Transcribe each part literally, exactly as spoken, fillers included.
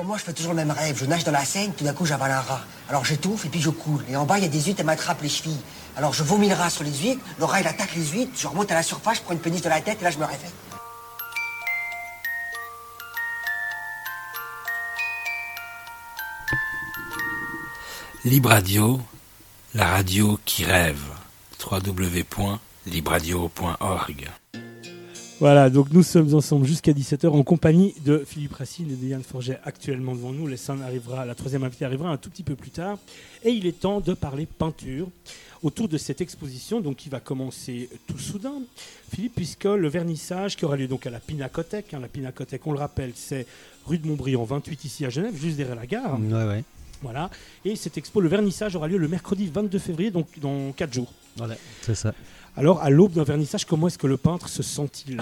Franchement, moi, je fais toujours le même rêve. Je nage dans la Seine, tout d'un coup, j'avale un rat. Alors j'étouffe et puis je coule. Et en bas, il y a des huîtres, elles m'attrapent les chevilles. Alors je vomis le rat sur les huîtres, le rat, il attaque les huîtres, je remonte à la surface, je prends une péniche de la tête et là, je me réveille. Libre Radio, la radio qui rêve. w w w point libre radio point org. Voilà, donc nous sommes ensemble jusqu'à dix-sept heures en compagnie de Philippe Racine et de Yann Forget actuellement devant nous. L'essan arrivera, la troisième invitée arrivera un tout petit peu plus tard. Et il est temps de parler peinture autour de cette exposition donc, qui va commencer tout soudain. Philippe, puisque le vernissage qui aura lieu donc à la Pinacothèque, hein, la Pinacothèque, on le rappelle, c'est rue de Montbriand vingt-huit ici à Genève, juste derrière la gare. Ouais, ouais. Voilà. Et cette expo, le vernissage aura lieu le mercredi vingt-deux février, donc dans quatre jours. Voilà, c'est ça. Alors, à l'aube d'un vernissage, comment est-ce que le peintre se sent-il?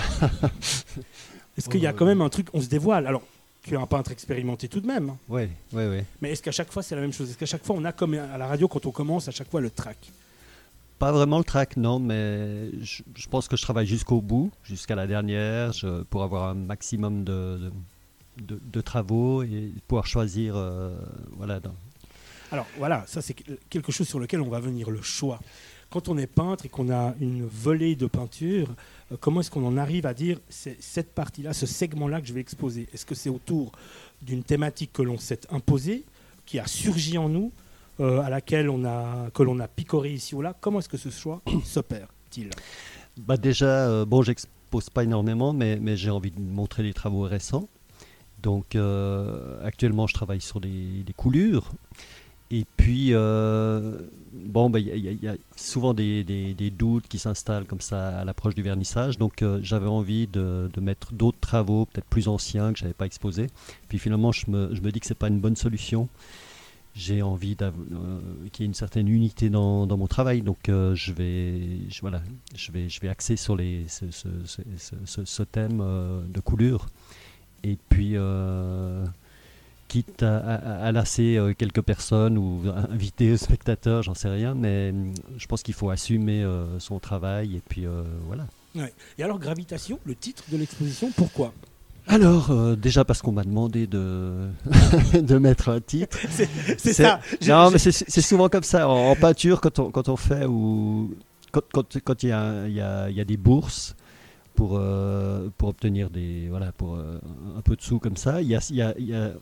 Est-ce qu'il y a quand même un truc, on se dévoile? Alors, tu es un peintre expérimenté tout de même. Oui, oui, oui. Mais est-ce qu'à chaque fois, c'est la même chose? Est-ce qu'à chaque fois, on a, comme à la radio, quand on commence, à chaque fois, le trac? Pas vraiment le trac, non, mais je, je pense que je travaille jusqu'au bout, jusqu'à la dernière, je, pour avoir un maximum de, de, de, de travaux et pouvoir choisir. Euh, voilà. Dans... Alors, voilà, ça, c'est quelque chose sur lequel on va venir, le choix. Quand on est peintre et qu'on a une volée de peinture, euh, comment est-ce qu'on en arrive à dire c'est cette partie-là, ce segment-là que je vais exposer? Est-ce que c'est autour d'une thématique que l'on s'est imposée, qui a surgi en nous, euh, à laquelle on a, que l'on a picoré ici ou là? Comment est-ce que ce choix s'opère-t-il? Bah déjà, euh, bon, j'expose pas énormément, mais, mais j'ai envie de montrer des travaux récents. Donc, euh, actuellement, je travaille sur des, des coulures. Et puis, euh, bon, bah, y, y, y a souvent des, des, des doutes qui s'installent comme ça à l'approche du vernissage. Donc, euh, j'avais envie de, de mettre d'autres travaux, peut-être plus anciens, que je n'avais pas exposés. Puis finalement, je me, je me dis que ce n'est pas une bonne solution. J'ai envie euh, qu'il y ait une certaine unité dans, dans mon travail. Donc, euh, je, vais, je, voilà, je, vais, je vais axer sur les, ce, ce, ce, ce, ce thème euh, de coulure. Et puis... Euh, quitte à, à, à lasser euh, quelques personnes ou inviter spectateurs, j'en sais rien, mais euh, je pense qu'il faut assumer euh, son travail et puis euh, voilà. Ouais. Et alors Gravitation, le titre de l'exposition, pourquoi? Alors, euh, déjà parce qu'on m'a demandé de, de mettre un titre. c'est, c'est, c'est ça. Non, je, mais je... c'est, c'est souvent comme ça. En, en peinture, quand on, quand on fait ou quand il quand, quand y, a, y, a, y a des bourses, Pour, euh, pour obtenir des, voilà, pour, euh, un peu de sous comme ça, y a, y a, y a,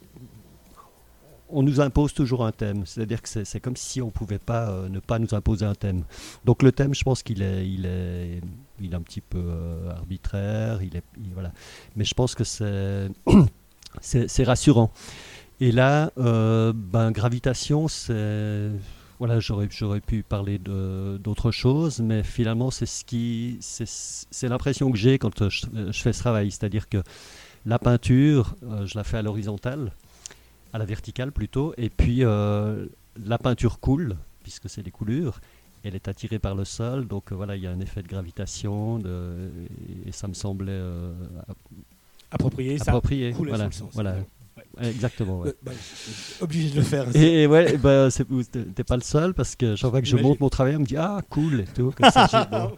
on nous impose toujours un thème. C'est-à-dire que c'est, c'est comme si on ne pouvait pas euh, ne pas nous imposer un thème. Donc le thème, je pense qu'il est, il est, il est un petit peu euh, arbitraire. Il est, il, voilà. Mais je pense que c'est, c'est, c'est rassurant. Et là, euh, ben, Gravitation, c'est... Voilà, j'aurais, j'aurais pu parler de, d'autres choses, mais finalement, c'est, ce qui, c'est, c'est l'impression que j'ai quand je, je fais ce travail. C'est-à-dire que la peinture, euh, je la fais à l'horizontale, à la verticale plutôt, et puis euh, la peinture coule, puisque c'est des coulures, elle est attirée par le sol, donc euh, voilà, il y a un effet de gravitation, de, et, et ça me semblait euh, approprié, approprié. Ça coule voilà, sous le sens. voilà. Ouais. Exactement. Ouais. Euh, bah, obligé de le faire. Et, et ouais, bah, c'est, t'es pas le seul parce que chaque fois que je Imagine. montre mon travail, on me dit ah cool et tout. Comme ça, j'ai, bon.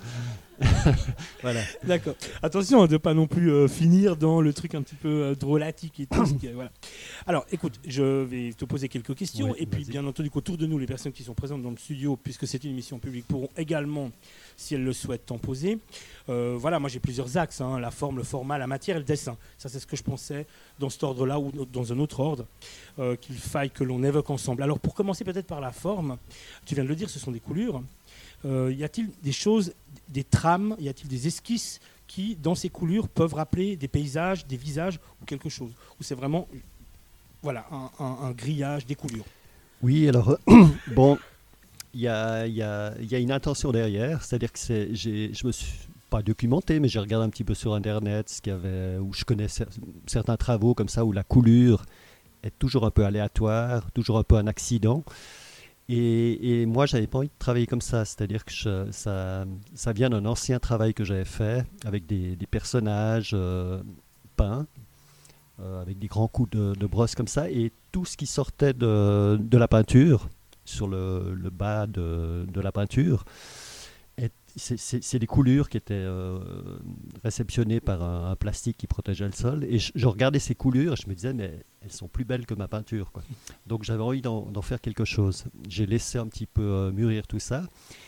Voilà. D'accord. Attention de ne pas non plus euh, finir dans le truc un petit peu euh, drôlatique et tout. Voilà. Alors, écoute, je vais te poser quelques questions. Oui, et puis, vas-y. bien entendu, qu'autour de nous, les personnes qui sont présentes dans le studio, puisque c'est une émission publique, pourront également, si elles le souhaitent, t'en poser. Euh, voilà, moi j'ai plusieurs axes, hein, la forme, le format, la matière et le dessin. Ça, c'est ce que je pensais dans cet ordre-là ou dans un autre ordre euh, qu'il faille que l'on évoque ensemble. Alors, pour commencer peut-être par la forme, tu viens de le dire, ce sont des coulures. Euh, y a-t-il des choses, des trames, y a-t-il des esquisses qui, dans ces coulures, peuvent rappeler des paysages, des visages ou quelque chose? Ou c'est vraiment voilà, un, un, un grillage des coulures? Oui, alors, bon, il y a, y, a, y a une intention derrière, c'est-à-dire que c'est, j'ai, je me suis pas documenté, mais j'ai regardé un petit peu sur Internet, ce qu'il y avait, où je connais cer- certains travaux comme ça, où la coulure est toujours un peu aléatoire, toujours un peu un accident. Et, et moi, j'avais pas envie de travailler comme ça, c'est-à-dire que je, ça, ça vient d'un ancien travail que j'avais fait avec des, des personnages euh, peints, euh, avec des grands coups de, de brosse comme ça, et tout ce qui sortait de, de la peinture, sur le, le bas de, de la peinture, est, c'est, c'est, c'est des coulures qui étaient euh, réceptionnées par un, un plastique qui protégeait le sol. Et je, je regardais ces coulures et je me disais, mais elles sont plus belles que ma peinture, quoi. Donc j'avais envie d'en, d'en faire quelque chose. J'ai laissé un petit peu euh, mûrir tout ça.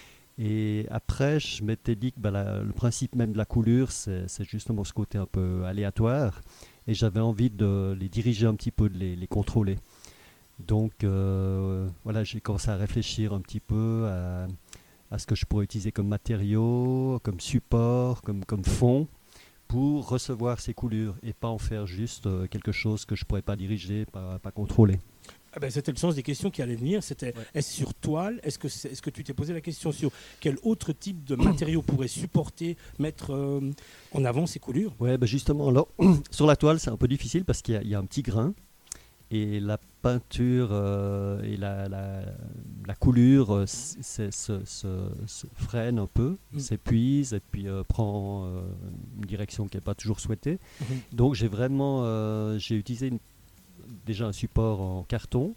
Et après, je m'étais dit que bah, la, le principe même de la coulure, c'est, c'est justement ce côté un peu aléatoire. Et j'avais envie de les diriger un petit peu, de les, les contrôler. Donc euh, voilà, j'ai commencé à réfléchir un petit peu à, à ce que je pourrais utiliser comme matériau, comme support, comme, comme fond, pour recevoir ces coulures et pas en faire juste euh, quelque chose que je ne pourrais pas diriger, pas, pas contrôler. Ah ben, c'était le sens des questions qui allaient venir. C'était Ouais. est-ce sur toile? Est-ce que, c'est, est-ce que tu t'es posé la question sur quel autre type de matériau pourrait supporter, mettre euh, en avant ces coulures? Ouais, bah justement, alors, sur la toile, c'est un peu difficile parce qu'il y a, il y a un petit grain et la peinture euh, et la, la, la coulure euh, c'est, se, se, se freine un peu, Mm. s'épuise et puis euh, prend euh, une direction qui n'est pas toujours souhaitée. Mhm. Donc j'ai vraiment euh, j'ai utilisé une- déjà un support en carton.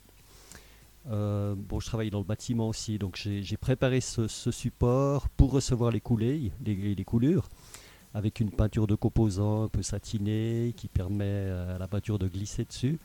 Euh, bon, je travaille dans le bâtiment aussi, donc j'ai, j'ai préparé ce, ce support pour recevoir les coulées, les, les coulures, avec une peinture de composants un peu satinée qui permet à la peinture de glisser dessus.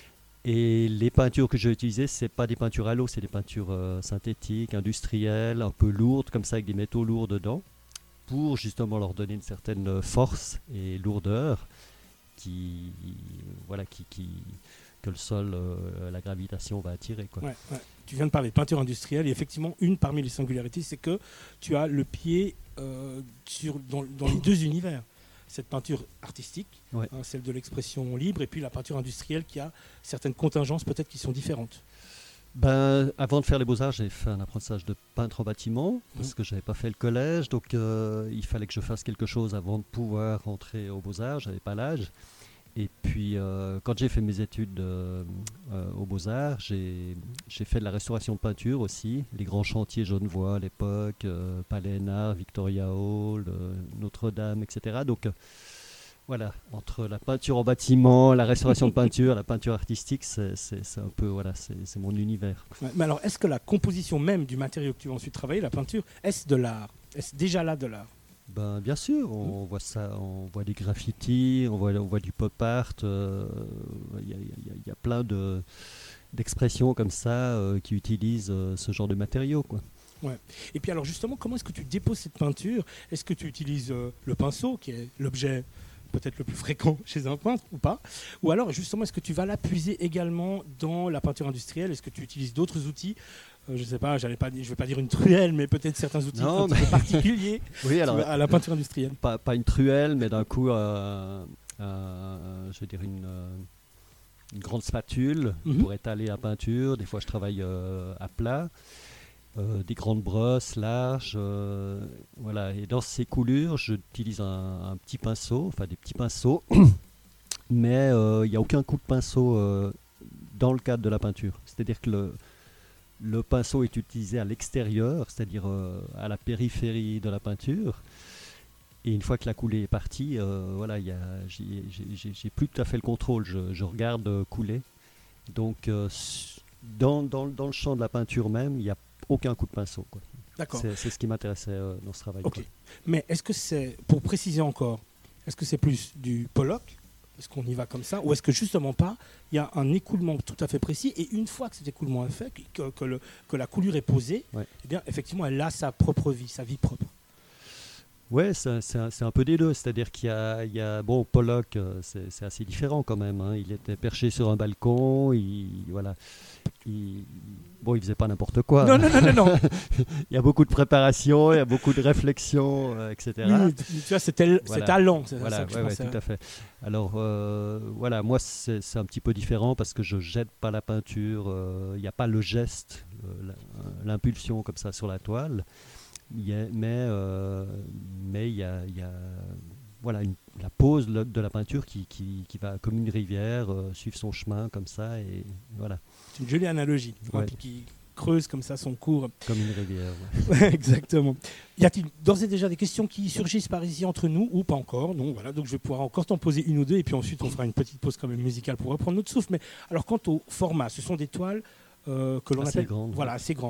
Et les peintures que j'ai utilisées, c'est pas des peintures à l'eau, c'est des peintures euh, synthétiques, industrielles, un peu lourdes, comme ça, avec des métaux lourds dedans, pour justement leur donner une certaine force et lourdeur qui, voilà, qui, qui, que le sol, euh, la gravitation va attirer, quoi. Ouais, ouais. Tu viens de parler de peinture industrielle et effectivement, une parmi les singularités, c'est que tu as le pied euh, sur, dans, dans les deux univers. Cette peinture artistique, Ouais. hein, celle de l'expression libre, et puis la peinture industrielle qui a certaines contingences peut-être qui sont différentes. Ben, avant de faire les Beaux-Arts, j'ai fait un apprentissage de peintre en bâtiment, parce Mhm. que je n'avais pas fait le collège, donc euh, il fallait que je fasse quelque chose avant de pouvoir rentrer aux Beaux-Arts, je n'avais pas l'âge. Et puis, euh, quand j'ai fait mes études euh, euh, aux Beaux-Arts, j'ai, j'ai fait de la restauration de peinture aussi, les grands chantiers Genevois à l'époque, euh, Palais Hénard, Victoria Hall, euh, Notre-Dame, et cetera. Donc, euh, voilà, entre la peinture en bâtiment, la restauration de peinture, la peinture artistique, c'est, c'est, c'est un peu, voilà, c'est, c'est mon univers. Ouais, mais alors, est-ce que la composition même du matériau que tu vas ensuite travailler, la peinture, est-ce de l'art? Est-ce déjà là de l'art? Ben, bien sûr, on voit ça, on voit des graffitis, on voit, on voit du pop art, euh, il y, a- il y a- il y a plein de, d'expressions comme ça euh, qui utilisent euh, ce genre de matériaux, quoi. Et puis alors justement, comment est-ce que tu déposes cette peinture? Est-ce que tu utilises euh, le pinceau, qui est l'objet peut-être le plus fréquent chez un peintre, ou pas? Ou alors justement, est-ce que tu vas la puiser également dans la peinture industrielle? Est-ce que tu utilises d'autres outils? Euh, je ne sais pas, j'allais pas dire, je ne vais pas dire une truelle, mais peut-être certains outils Non, un petit peu particuliers Oui, alors, à la peinture industrielle. pas, pas une truelle, mais d'un coup, euh, euh, je veux dire une, euh, une grande spatule Mhm. pour étaler la peinture. Des fois, je travaille euh, à plat. Euh, des grandes brosses larges, euh, voilà. Et dans ces coulures, j'utilise un, un petit pinceau, enfin des petits pinceaux, mais euh, il n'y a aucun coup de pinceau euh, dans le cadre de la peinture. C'est-à-dire que le, le pinceau est utilisé à l'extérieur, c'est-à-dire euh, à la périphérie de la peinture. Et une fois que la coulée est partie, euh, voilà, il y a, j'ai, j'ai- j'ai- j'ai plus tout à fait le contrôle. Je, je regarde euh, couler. Donc, euh, s- dans, dans, dans le champ de la peinture même, il n'y a aucun coup de pinceau, quoi. D'accord. C'est, c'est ce qui m'intéressait euh, dans ce travail, Ok. quoi. Mais est-ce que c'est, pour préciser encore, est-ce que c'est plus du Pollock? Est-ce qu'on y va comme ça? Ou est-ce que justement pas, il y a un écoulement tout à fait précis et une fois que cet écoulement est fait, que, que, le- que la coulure est posée, Ouais. eh bien effectivement elle a sa propre vie, sa vie propre. Ouais, c'est, c'est un, c'est un peu des deux. C'est-à-dire qu'il y a, il y a bon, Pollock, euh, c'est, c'est assez différent quand même, hein. Il était perché sur un balcon, il, voilà. Il, bon, il faisait pas n'importe quoi. Non, non, non, non, non. Il y a beaucoup de préparation, il y a beaucoup de réflexion, euh, et cetera. Oui, tu tu vois, c'était l- Voilà. c'est talent, c'est Voilà, ça que je ouais, ouais, pensais. tout à fait. Alors, euh, voilà, moi, c'est, c'est un petit peu différent parce que je jette pas la peinture, euh, il n'y a pas le geste, euh, la- l'impulsion comme ça sur la toile, il y a- mais euh, mais il y a, il y a, voilà, une- la pose de la- de la peinture qui, qui, qui va comme une rivière, euh, suivre son chemin comme ça, et voilà, C'est une jolie analogie, hein, Ouais. puis qui creuse comme ça son cours. comme une rivière. ouais. Ouais, exactement. Y a-t-il d'ores et déjà des questions qui surgissent par ici entre nous ou pas encore? Non, voilà, donc je vais pouvoir encore t'en poser une ou deux et puis ensuite on fera une petite pause quand même musicale pour reprendre notre souffle. Mais alors quant au format, ce sont des toiles euh, que l'on Assez appelle grandes, voilà, ouais. assez grandes.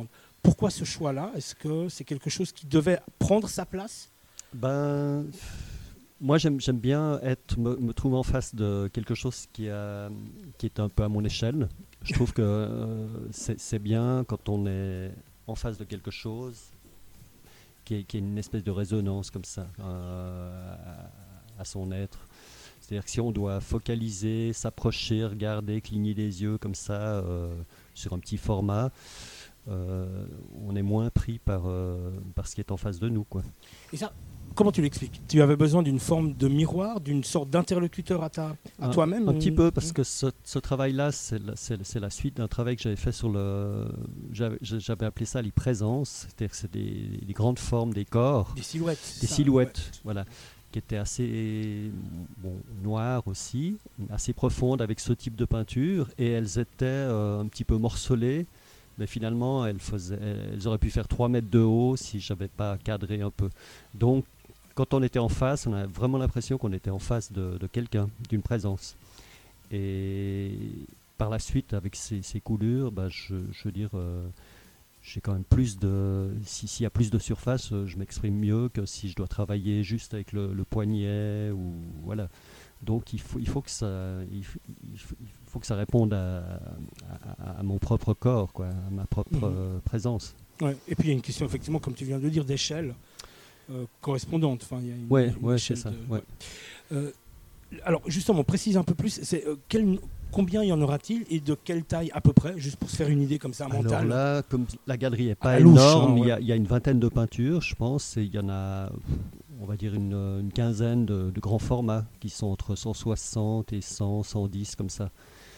Pourquoi ce choix-là? Est-ce que c'est quelque chose qui devait prendre sa place? Ben, moi, j'aime, j'aime bien être, me, me trouver en face de quelque chose qui, a, qui est un peu à mon échelle. Je trouve que euh, c'est, c'est bien quand on est en face de quelque chose qui est, qui est une espèce de résonance comme ça euh, à, à son être. C'est-à-dire que si on doit focaliser, s'approcher, regarder, cligner des yeux comme ça euh, sur un petit format, euh, on est moins pris par, euh, par ce qui est en face de nous, quoi. Et ça, comment tu l'expliques? Tu avais besoin d'une forme de miroir, d'une sorte d'interlocuteur à, ta, à un, toi-même? Un petit ou... peu, parce que ce, ce travail-là, c'est la, c'est, c'est la suite d'un travail que j'avais fait sur le... J'avais, j'avais appelé ça les présences, c'est-à-dire que c'est des, des grandes formes des corps. Des silhouettes. Des ça, silhouettes, ouais. voilà, qui étaient assez bon, noires aussi, assez profondes avec ce type de peinture, et elles étaient euh, un petit peu morcelées. Mais finalement, elles, faisaient, elles auraient pu faire trois mètres de haut si je n'avais pas cadré un peu. Donc, quand on était en face, on a vraiment l'impression qu'on était en face de, de quelqu'un, d'une présence. Et par la suite, avec ces, ces coulures, bah, je, je veux dire, euh, j'ai quand même plus de... Si, s'il y a plus de surface, euh, je m'exprime mieux que si je dois travailler juste avec le, le poignet. Ou, voilà. Donc il faut, il faut que ça, il faut, il faut, il faut que ça réponde à, à, à mon propre corps, quoi, à ma propre mmh. euh, présence. Ouais. Et puis il y a une question, effectivement, comme tu viens de le dire, d'échelle euh, correspondante. Enfin, il y a une, ouais, une ouais, échelle c'est ça. de, ouais. Ouais. Euh, alors justement, précise un peu plus, c'est, euh, quel, combien y en aura-t-il et de quelle taille à peu près, juste pour se faire une idée comme ça mentale? Alors là, comme la galerie n'est pas à énorme, louche, hein, il, ouais. y a, il y a une vingtaine de peintures, je pense, et il y en a... on va dire une, une quinzaine de, de grands formats qui sont entre cent soixante et cent, cent dix comme ça.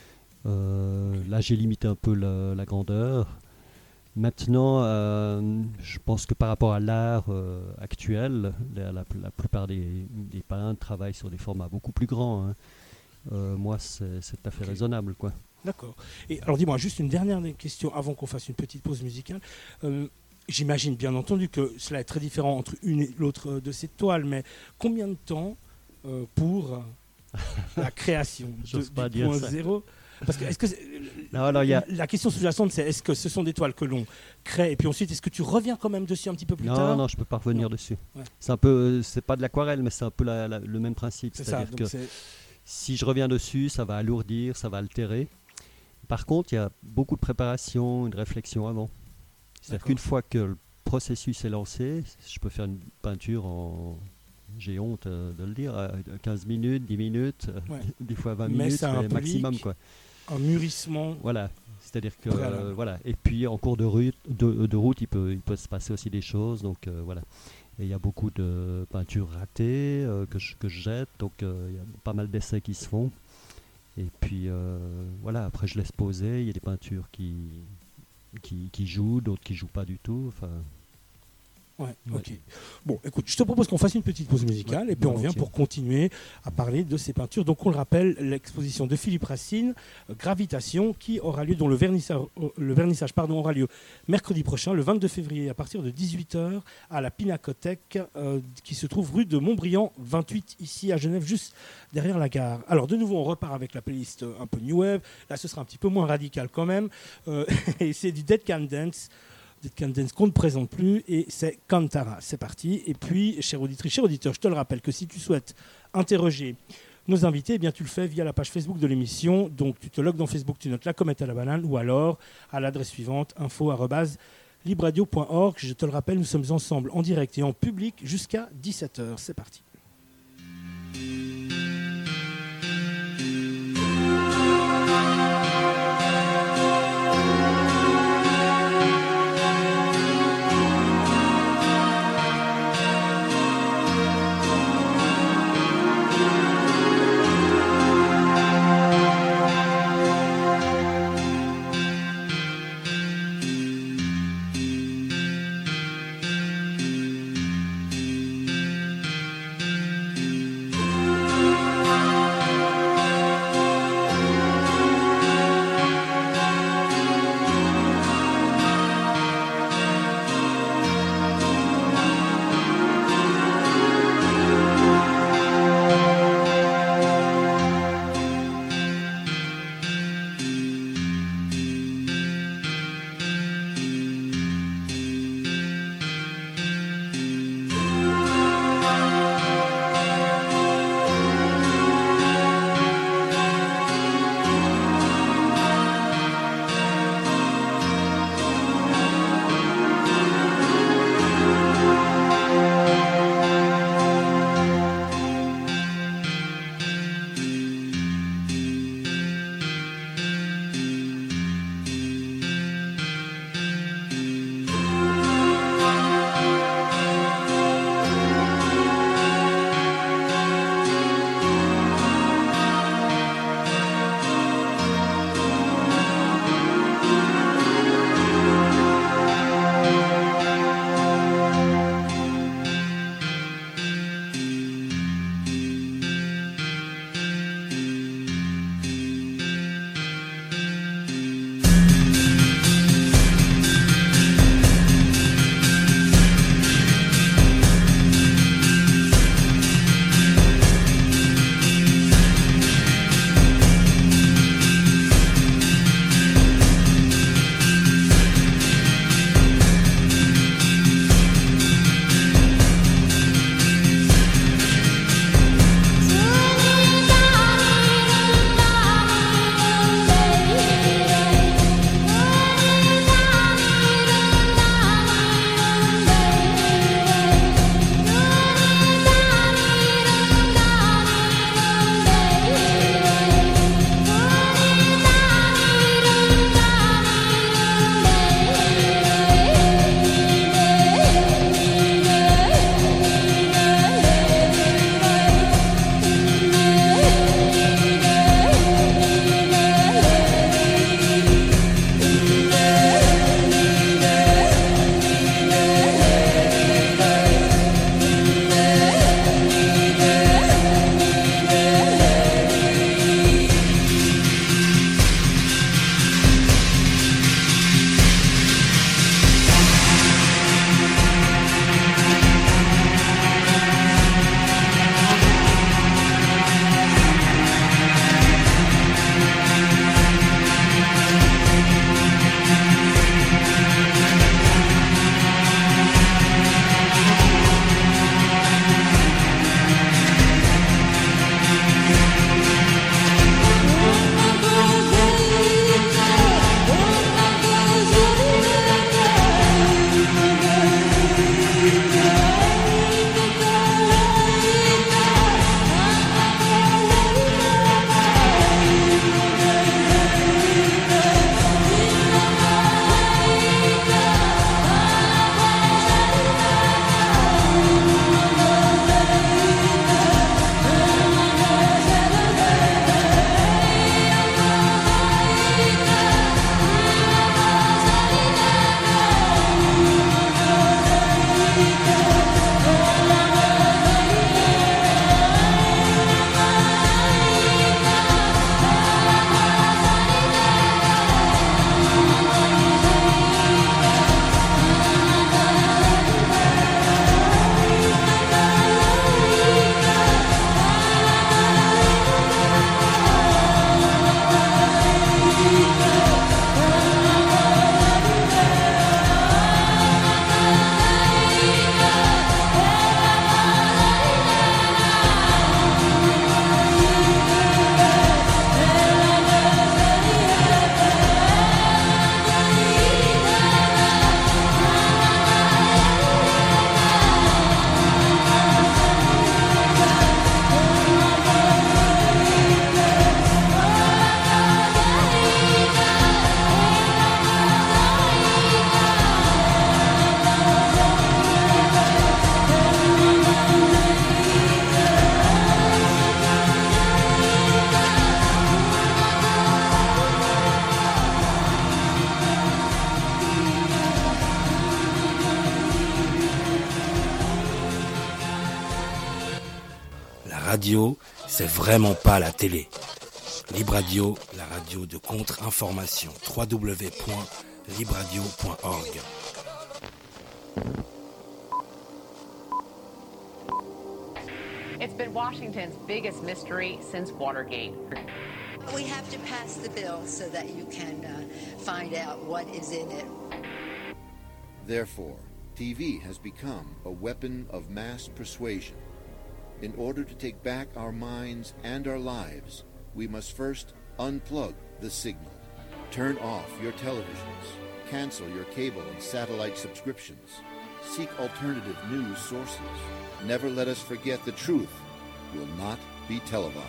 Euh, là j'ai limité un peu la, la grandeur. Maintenant, euh, je pense que par rapport à l'art euh, actuel, la, la, la plupart des, des peintres travaillent sur des formats beaucoup plus grands. Hein. Euh, moi, c'est, c'est tout à fait okay. raisonnable, quoi. D'accord. Et alors dis-moi, juste une dernière question avant qu'on fasse une petite pause musicale. Euh, J'imagine bien entendu que cela est très différent entre une et l'autre de ces toiles, mais combien de temps euh, pour la création de, pas du dire point ça. zéro? Parce que, est-ce que non, alors, y a... la question sous-jacente, c'est est-ce que ce sont des toiles que l'on crée et puis ensuite est-ce que tu reviens quand même dessus un petit peu plus non, tard? Non, non, je peux pas revenir non. dessus. Ouais. C'est un peu, c'est pas de l'aquarelle, mais c'est un peu la, la, le même principe. C'est C'est-à-dire ça, que c'est... si je reviens dessus, ça va alourdir, ça va altérer. Par contre, il y a beaucoup de préparation, une réflexion avant. C'est-à-dire D'accord. qu'une fois que le processus est lancé, je peux faire une peinture en, j'ai honte euh, de le dire, à quinze minutes, dix minutes, ouais. des fois vingt mais minutes, mais maximum, quoi. Un mûrissement. Voilà, c'est-à-dire que euh, voilà. Et puis en cours de route, de, de route, il peut, il peut se passer aussi des choses, donc euh, voilà. Et il y a beaucoup de peintures ratées euh, que je que je jette, donc euh, il y a pas mal d'essais qui se font. Et puis euh, voilà, après je laisse poser. Il y a des peintures qui qui, qui jouent, d'autres qui jouent pas du tout. Enfin. Ouais, ok. Bon, écoute, je te propose qu'on fasse une petite pause musicale ouais, et puis on revient pour continuer à parler de ces peintures. Donc, on le rappelle, l'exposition de Philippe Racine, euh, Gravitation, qui aura lieu, dont le vernissage, euh, le vernissage pardon, aura lieu mercredi prochain, le vingt-deux février, à partir de dix-huit heures, à la Pinacothèque, euh, qui se trouve rue de Montbriand, vingt-huit, ici à Genève, juste derrière la gare. Alors, de nouveau, on repart avec la playlist un peu New Wave. Là, ce sera un petit peu moins radical quand même. Euh, et c'est du Dead Can Dance. Dead Can Dance qu'on ne présente plus, et c'est Kantara. C'est parti. Et puis, chère auditrice, cher auditeur, je te le rappelle que si tu souhaites interroger nos invités, eh bien, tu le fais via la page Facebook de l'émission. Donc, tu te logs dans Facebook, tu notes la comète à la banane, ou alors à l'adresse suivante, info arobase libradio point org. Je te le rappelle, nous sommes ensemble en direct et en public jusqu'à dix-sept heures. C'est parti. Radio, c'est vraiment pas la télé. Libre Radio, la radio de contre-information. w w w point libradio point org. It's been Washington's biggest mystery since Watergate. We have to pass the bill so that you can uh, find out what is in it. Therefore, T V has become a weapon of mass persuasion. In order to take back our minds and our lives, we must first unplug the signal. Turn off your televisions. Cancel your cable and satellite subscriptions. Seek alternative news sources. Never let us forget the truth will not be televised.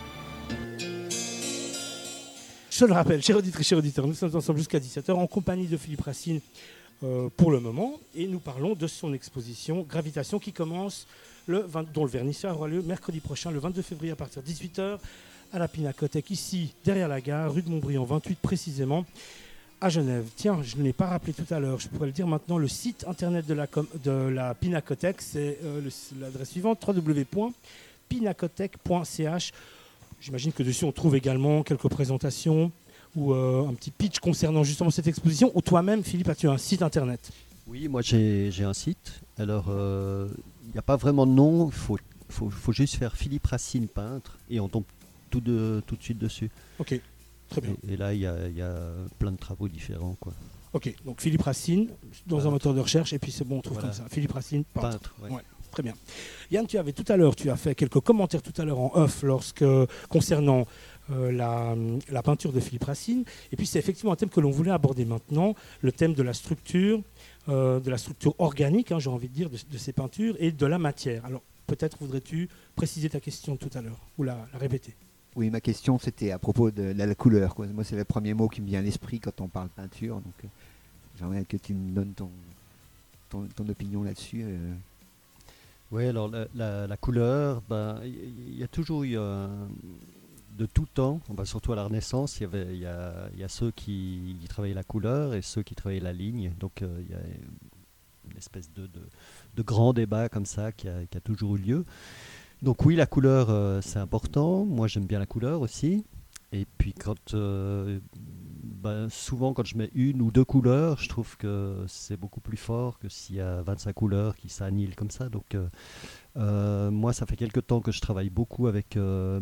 Je le rappelle, chers auditrices, chers auditeurs, nous sommes ensemble jusqu'à dix-sept heures en compagnie de Philippe Racine euh, pour le moment, et nous parlons de son exposition Gravitation qui commence, le vingt, dont le vernissage aura lieu mercredi prochain, le vingt-deux février à partir de dix-huit heures à la Pinacothèque, ici derrière la gare, rue de Montbriand vingt-huit précisément, à Genève. Tiens, je ne l'ai pas rappelé tout à l'heure, je pourrais le dire maintenant, le site internet de la, com- de la Pinacothèque, c'est euh, le, l'adresse suivante, w w w point pinacothèque point c h. J'imagine que dessus on trouve également quelques présentations ou euh, un petit pitch concernant justement cette exposition. Ou toi-même, Philippe, as-tu un site internet ? Oui, moi j'ai, j'ai un site. Alors, il euh, n'y a pas vraiment de nom, il faut, faut, faut juste faire Philippe Racine peintre et on tombe tout de, tout de suite dessus. Ok, très bien. Et, et là, il y a, y a plein de travaux différents, quoi. Ok, donc Philippe Racine dans peintre. Un moteur de recherche et puis c'est bon, on trouve voilà. Comme ça. Philippe Racine peintre. Peintre, ouais. Ouais. Très bien. Yann, tu avais tout à l'heure, tu as fait quelques commentaires tout à l'heure en off lorsque, concernant euh, la, la peinture de Philippe Racine. Et puis c'est effectivement un thème que l'on voulait aborder maintenant, le thème de la structure, euh, de la structure organique, hein, j'ai envie de dire, de, de ces peintures et de la matière. Alors peut-être voudrais-tu préciser ta question tout à l'heure ou la, la répéter. Oui, ma question c'était à propos de la, la couleur, quoi. Moi c'est le premier mot qui me vient à l'esprit quand on parle peinture. Donc euh, j'aimerais que tu me donnes ton, ton, ton opinion là-dessus. Euh. Oui, alors la, la, la couleur, ben, il y, y a toujours eu, euh, de tout temps, ben, surtout à la Renaissance, il y, avait, y, a, y a ceux qui, qui travaillaient la couleur et ceux qui travaillaient la ligne. Donc il euh, y a une espèce de, de, de grand débat comme ça qui a, qui a toujours eu lieu. Donc oui, la couleur, euh, c'est important. Moi, j'aime bien la couleur aussi. Et puis quand, euh, ben, souvent quand je mets une ou deux couleurs, je trouve que c'est beaucoup plus fort que s'il y a vingt-cinq couleurs qui s'annihilent comme ça. Donc euh, euh, moi, ça fait quelque temps que je travaille beaucoup avec, euh,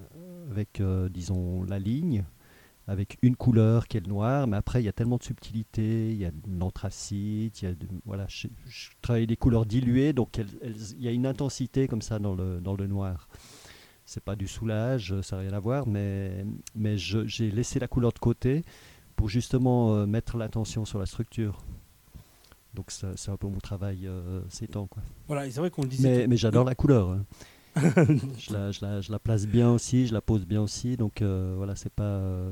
avec euh, disons, la ligne, avec une couleur qui est le noir. Mais après, il y a tellement de subtilité, il y a de l'anthracite, il y a de, voilà, je, je travaille des couleurs diluées, donc elles, elles, il y a une intensité comme ça dans le, dans le noir. C'est pas du soulage, ça n'a rien à voir, mais, mais je, j'ai laissé la couleur de côté pour justement euh, mettre l'attention sur la structure. Donc ça, c'est un peu mon travail euh, ces temps, quoi. Voilà, c'est vrai qu'on le disait. Mais, mais j'adore la couleur. Hein. je, la, je, la, je la place bien aussi, je la pose bien aussi, donc euh, voilà, c'est pas... Euh,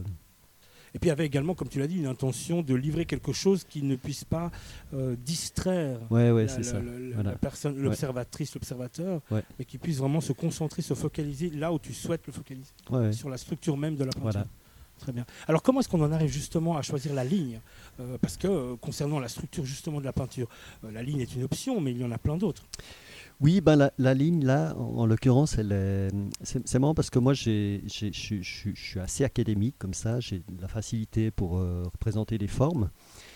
Et puis il y avait également, comme tu l'as dit, une intention de livrer quelque chose qui ne puisse pas euh, distraire ouais, ouais, la, c'est la, ça. la, Voilà. la personne, l'observatrice, ouais. l'observateur, ouais. mais qui puisse vraiment se concentrer, se focaliser là où tu souhaites le focaliser, ouais, ouais. sur la structure même de la peinture. Voilà. Très bien. Alors comment est-ce qu'on en arrive justement à choisir la ligne euh, Parce que euh, concernant la structure justement de la peinture, euh, la ligne est une option, mais il y en a plein d'autres. Oui, ben la, la ligne là, en, en l'occurrence, elle est, c'est, c'est marrant parce que moi, j'ai, j'ai, je, je, je suis assez académique comme ça, j'ai de la facilité pour euh, représenter des formes.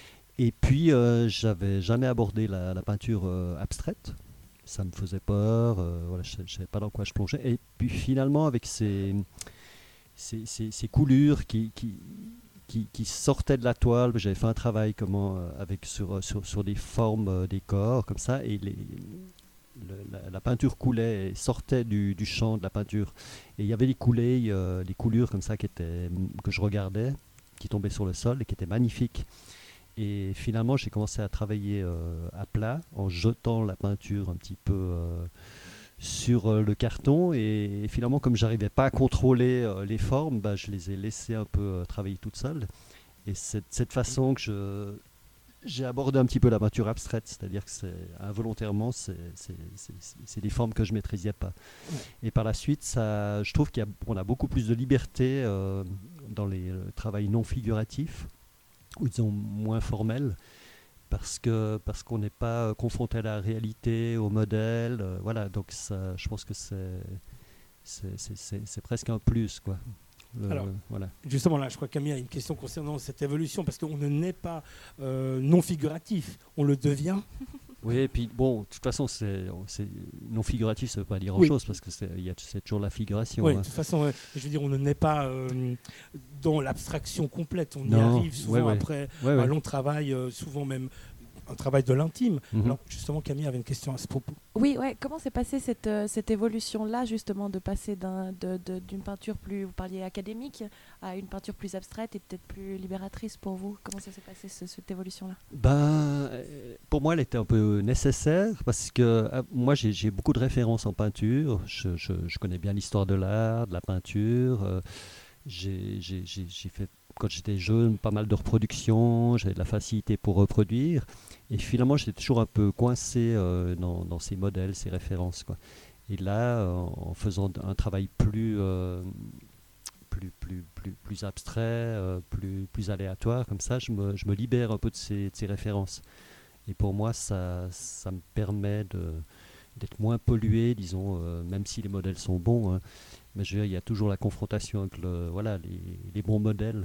Et puis, euh, j'avais jamais abordé la, la peinture euh, abstraite. Ça me faisait peur, euh, voilà, je ne savais pas dans quoi je plongeais. Et puis finalement, avec ces, ces, ces, ces coulures qui, qui, qui, qui sortaient de la toile, j'avais fait un travail comment, euh, avec, sur, sur, sur des formes euh, des corps comme ça, et les... Le, la, la peinture coulait et sortait du, du champ de la peinture. Et il y avait des coulées, euh, des coulures comme ça qui étaient, que je regardais, qui tombaient sur le sol et qui étaient magnifiques. Et finalement, j'ai commencé à travailler euh, à plat, en jetant la peinture un petit peu euh, sur euh, le carton. Et, et finalement, comme je n'arrivais pas à contrôler euh, les formes, bah, je les ai laissées un peu euh, travailler toutes seules. Et c'est de cette façon que je... J'ai abordé un petit peu la peinture abstraite, c'est-à-dire que c'est, involontairement, c'est, c'est, c'est, c'est des formes que je ne maîtrisais pas. Ouais. Et par la suite, ça, je trouve qu'on a, a beaucoup plus de liberté euh, dans les le travail non figuratif, ou disons moins formel, parce, que, parce qu'on n'est pas confronté à la réalité, au modèle. Euh, voilà, donc ça, je pense que c'est, c'est, c'est, c'est, c'est presque un plus, quoi. Le, Alors, voilà. Justement, là, je crois que Camille a une question concernant cette évolution, parce qu'on ne naît pas euh, non figuratif, on le devient. Oui, et puis bon, de toute façon, c'est, c'est non figuratif, ça ne veut pas dire Oui. grand-chose, parce que c'est, y a, c'est toujours la figuration. Oui, hein. de toute façon, euh, je veux dire, on ne naît pas euh, dans l'abstraction complète, on y Non, arrive souvent ouais, ouais. après Ouais, un ouais. long travail, euh, souvent même un travail de l'intime. Mhm. Alors, justement, Camille avait une question à ce propos. Oui, ouais. Comment s'est passée cette, euh, cette évolution-là, justement, de passer d'un, de, de- d'une peinture plus, vous parliez académique, à une peinture plus abstraite et peut-être plus libératrice pour vous? Comment ça s'est passé, ce- cette évolution-là? Ben, euh, pour moi, elle était un peu nécessaire parce que euh, moi, j'ai, j'ai beaucoup de références en peinture. Je, je- je connais bien l'histoire de l'art, de la peinture. euh, j'ai, j'ai- j'ai- j'ai fait, quand j'étais jeune, pas mal de reproductions. J'avais de la facilité pour reproduire. Et finalement, j'étais toujours un peu coincé euh, dans, dans ces modèles, ces références, quoi. Et là, euh, en faisant un travail plus, euh, plus, plus, plus, plus abstrait, euh, plus, plus aléatoire, comme ça, je me, je me libère un peu de ces, de ces références. Et pour moi, ça, ça me permet de, d'être moins pollué, disons, euh, même si les modèles sont bons. Hein. Mais je veux dire, il y a toujours la confrontation avec le, voilà, les, les bons modèles.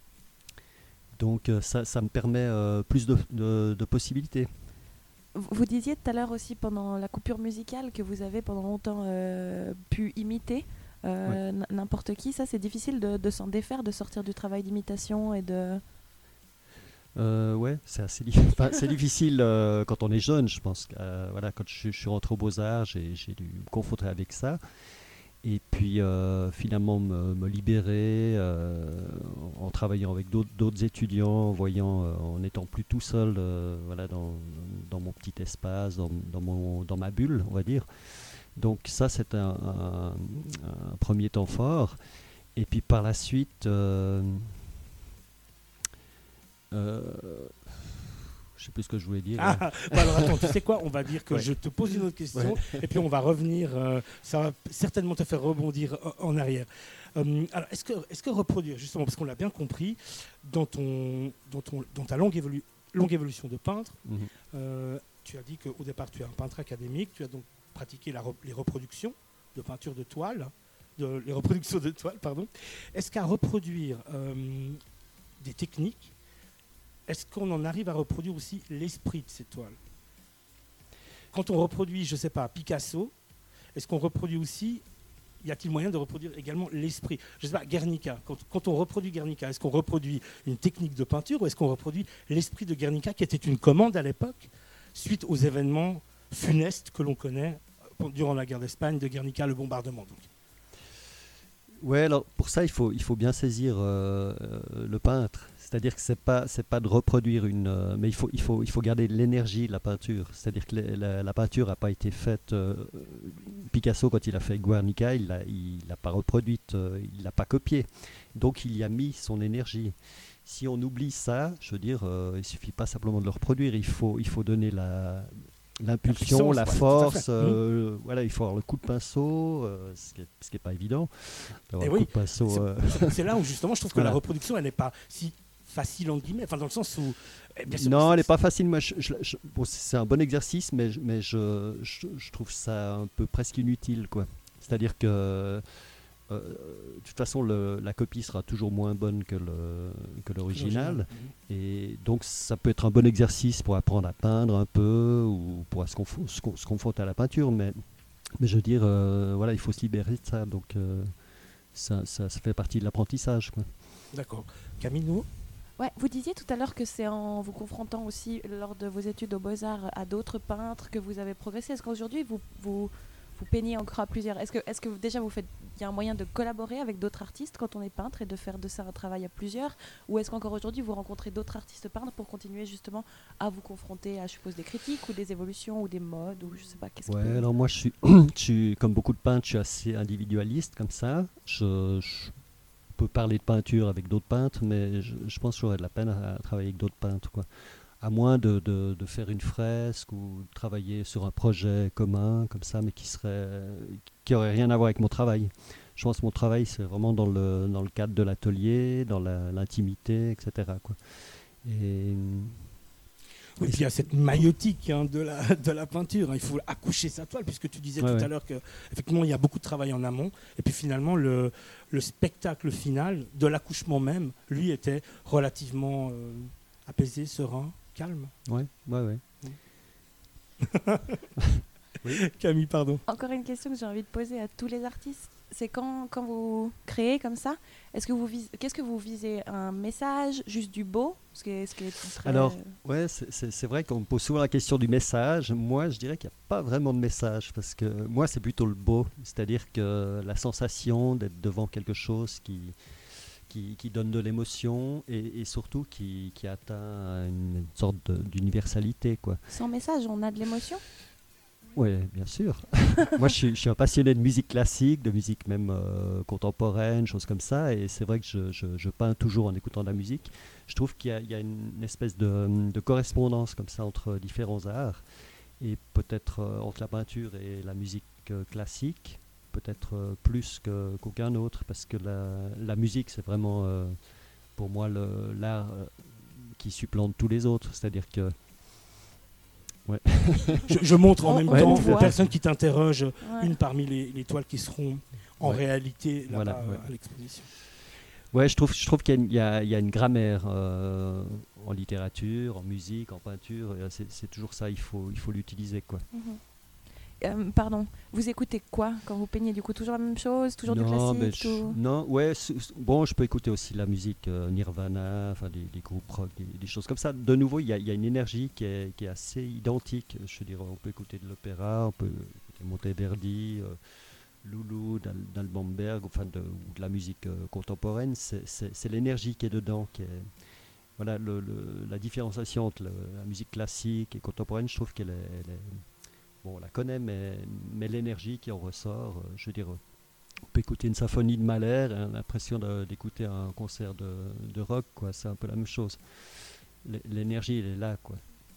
Donc euh, ça, ça me permet euh, plus de, de, de possibilités. Vous vous disiez tout à l'heure aussi, pendant la coupure musicale, que vous avez pendant longtemps euh, pu imiter euh, n- n'importe qui. Ça, c'est difficile de, de s'en défaire, de sortir du travail d'imitation et de... Euh, ouais, c'est assez diffi- enfin, c'est difficile euh, quand on est jeune, je pense. Euh, voilà, quand je, je suis rentré aux Beaux-Arts, j'ai, j'ai dû me confronter avec ça. Et puis euh, finalement me, me libérer euh, en, en travaillant avec d'autres, d'autres étudiants, en voyant, euh, en étant plus tout seul euh, voilà, dans, dans mon petit espace, dans, dans, mon, dans ma bulle, on va dire. Donc ça, c'est un, un, un premier temps fort. Et puis par la suite... Euh, euh, je sais plus ce que je voulais dire. Ah, bah alors attends, tu sais quoi? On va dire que Ouais. je te pose une autre question Ouais. et puis on va revenir. euh, ça va certainement te faire rebondir en, en arrière. Euh, alors, est-ce que, est-ce que reproduire, justement, parce qu'on l'a bien compris, dans, ton, dans, ton, dans ta longue, évolu- longue évolution de peintre, Mhm. euh, tu as dit qu'au départ, tu es un peintre académique, tu as donc pratiqué la re- les reproductions de peinture de toile, de, les reproductions de toile, pardon. Est-ce qu'à reproduire euh, des techniques, est-ce qu'on en arrive à reproduire aussi l'esprit de ces toiles? Quand on reproduit, je ne sais pas, Picasso, est-ce qu'on reproduit aussi, y a-t-il moyen de reproduire également l'esprit? Je ne sais pas, Guernica, quand, quand on reproduit Guernica, est-ce qu'on reproduit une technique de peinture ou est-ce qu'on reproduit l'esprit de Guernica qui était une commande à l'époque, suite aux événements funestes que l'on connaît euh, durant la guerre d'Espagne, de Guernica, le bombardement donc. Ouais, alors pour ça, il faut, il faut bien saisir euh, euh, le peintre. C'est-à-dire que c'est pas, c'est pas de reproduire une, euh, mais il faut, il faut, il faut garder l'énergie de la peinture. C'est-à-dire que la, la- la peinture n'a pas été faite. euh, Picasso, quand il a fait Guernica, il l'a, il l'a pas reproduite, euh, il l'a pas copiée. Donc il y a mis son énergie. Si on oublie ça, je veux dire, euh, il suffit pas simplement de le reproduire. Il faut, il faut donner la l'impulsion, puissance, la ouais, tout à fait. force, euh, voilà, il faut avoir le coup de pinceau, euh, ce qui n'est ce qui est pas évident. D'avoir Eh le oui, coup de pinceau, C'est- euh, c'est- C'est là où justement je trouve que Voilà. la reproduction elle n'est pas si facile entre guillemets, enfin dans le sens où eh bien sûr, non, c'est- elle n'est pas facile. Moi, je- je- je- bon, c'est un bon exercice, mais, je- mais je, je, je trouve ça un peu presque inutile, quoi. C'est-à-dire que, euh, de toute façon, le- la copie sera toujours moins bonne que le- que l'original. Mhm. Et donc, ça peut être un bon exercice pour apprendre à peindre un peu ou pour se, confo- se con- se confronter à la peinture. Mais, mais je veux dire, euh, voilà, il faut se libérer de ça. Donc, euh, ça, ça, ça fait partie de l'apprentissage, quoi. D'accord. Camille, nous Ouais, vous disiez tout à l'heure que c'est en vous confrontant aussi lors de vos études aux Beaux-Arts à d'autres peintres que vous avez progressé. Est-ce qu'aujourd'hui vous, vous, vous peignez encore à plusieurs? Est-ce que, est-ce que déjà vous faites, il y a un moyen de collaborer avec d'autres artistes quand on est peintre et de faire de ça un travail à plusieurs? Ou est-ce qu'encore aujourd'hui vous rencontrez d'autres artistes peintres pour continuer justement à vous confronter à, je suppose, des critiques ou des évolutions ou des modes ou je sais pas, qu'est-ce qui Ouais, peut- alors moi, je suis, je suis, comme beaucoup de peintres, je suis assez individualiste comme ça. Je, je peux parler de peinture avec d'autres peintres, mais je, je pense que j'aurais de la peine à, à travailler avec d'autres peintres, quoi. À moins de, de, de faire une fresque ou de travailler sur un projet commun, comme ça, mais qui serait, qui aurait rien à voir avec mon travail. Je pense que mon travail, c'est vraiment dans le, dans le cadre de l'atelier, dans la- l'intimité, et cetera, quoi. Et Oui, puis il y a cette maïotique hein, de, la, de la peinture. Hein. Il faut accoucher sa toile, puisque tu disais Ouais, tout ouais. à l'heure qu'effectivement, il y a beaucoup de travail en amont. Et puis finalement, le, le spectacle final de l'accouchement même, lui, était relativement euh, apaisé, serein, calme. Ouais, ouais, ouais. Oui. Camille, pardon. Encore une question que j'ai envie de poser à tous les artistes. C'est quand, quand vous créez comme ça, est-ce que vous visez, qu'est-ce que vous visez? Un message, juste du beau? Ce qui est, ce qui est très... Alors, ouais, c'est, c'est, c'est vrai qu'on me pose souvent la question du message. Moi, je dirais qu'il n'y a pas vraiment de message, parce que moi, c'est plutôt le beau. C'est-à-dire que la sensation d'être devant quelque chose qui, qui, qui donne de l'émotion et, et surtout qui, qui atteint une, une sorte de, d'universalité, quoi. Sans message, on a de l'émotion? Oui, bien sûr. Moi, je suis, je suis un passionné de musique classique, de musique même euh, contemporaine, choses comme ça. Et c'est vrai que je, je, je peins toujours en écoutant de la musique. Je trouve qu'il y a, il y a une, une espèce de, de correspondance comme ça entre différents arts. Et peut-être euh, entre la peinture et la musique euh, classique, peut-être euh, plus que, qu'aucun autre. Parce que la, la musique, c'est vraiment, euh, pour moi, le, l'art euh, qui supplante tous les autres. C'est-à-dire que Ouais. je, je montre en On- même on temps voit. aux personnes qui t'interrogent Ouais. une parmi les, les toiles qui seront en Ouais. réalité là-bas Voilà, euh, ouais. à l'exposition. Ouais, je trouve, je trouve qu'il y a une, il y a- il y a une grammaire euh, en littérature, en musique, en peinture. et C'est, c'est toujours ça, il faut, il faut l'utiliser, quoi. Mhm. Euh, pardon, vous écoutez quoi quand vous peignez? Du coup, toujours la même chose, toujours du non, mais classique je- tout... non, ouais, s- s- bon, je peux écouter aussi la musique euh, Nirvana, enfin des, des groupes rock, des, des choses comme ça. De nouveau, il y a, il y a une énergie qui est, qui est assez identique. Je veux dire, on peut écouter de l'opéra, on peut écouter Monteverdi, euh, Loulou, d'Al- d'Albamberg, enfin de, ou de la musique euh, contemporaine. C'est, c'est, c'est l'énergie qui est dedans qui est. Voilà, le, le- la différenciation entre le- la musique classique et contemporaine, je trouve qu'elle est, elle est- bon, on la connaît, mais, mais l'énergie qui en ressort, euh, je veux dire, on peut écouter une symphonie de Mahler et on a l'impression de- d'écouter un concert de, de rock, quoi. C'est un peu la même chose. L- L'énergie, elle est là, quoi.